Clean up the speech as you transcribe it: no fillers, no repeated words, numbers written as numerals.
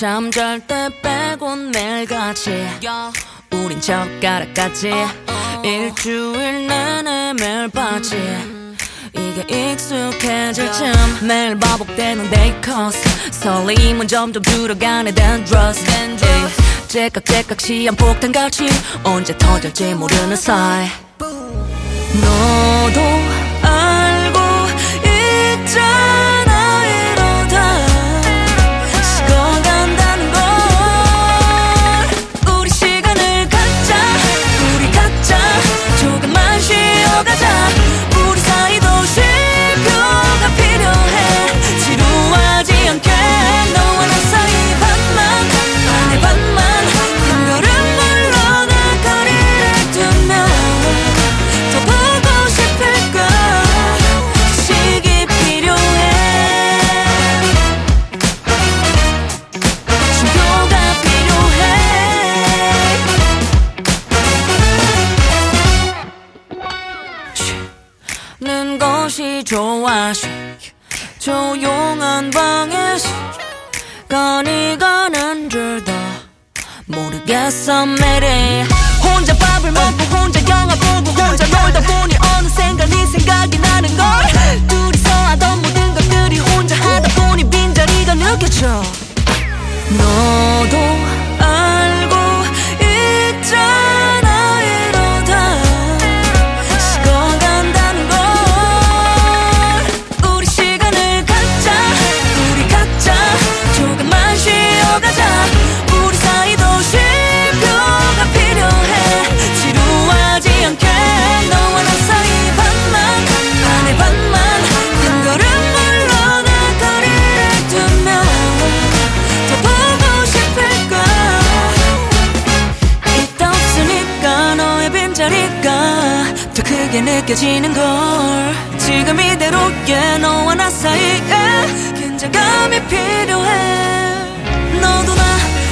잠잘 때 빼곤 매일같이 우린 젓가락같이 일주일 내내 매일 봤지. 이게 익숙해질 쯤 매일 반복되는 day cost. 설렘은 점점 줄어가네 dandruff. 째깍째깍 시한폭탄같이 언제 터질지 모르는 사이. 너도 알고 있잖아 이러다 식어간다는 걸. 우리 시간을 갖자. 우리 각자 조금만 쉬어가자. 우리 사이도 쉼표가 필요해. 지루하지 않게 너와 나 사이 반만 안에 반만 한 걸음 물러나 거리를 두면 더 보고 싶을까. 휴식이 필요해. 쉼표가 필요해. 쉬는 것이 좋아. 조용한 방에서 시간이 가는 줄도 모르겠어 매일. 혼자 밥을 먹고 혼자 영화 보고 혼자 놀다 보니 어느샌가 네 생각이 나는 걸. 둘이서 하던 모든 것들이 혼자 하다 보니 빈자리가 느껴져. 너도 알고 있잖아 이러다 식어간다는 걸. 우리 시간을 갖자. 우리 각자 조금만 쉬어가자. 우리 사이도 쉼표가 필요해. 지루하지 않게 너와 나 사이 반만 안에 반만 한 걸음 물러나 거리를 두면 더 보고 싶을까. 있다 없으니까 너의 빈자리가 더 크게 느껴지는 걸. 지금 이대로의 너와 나 사이에 긴장감이 필요해. 너도 나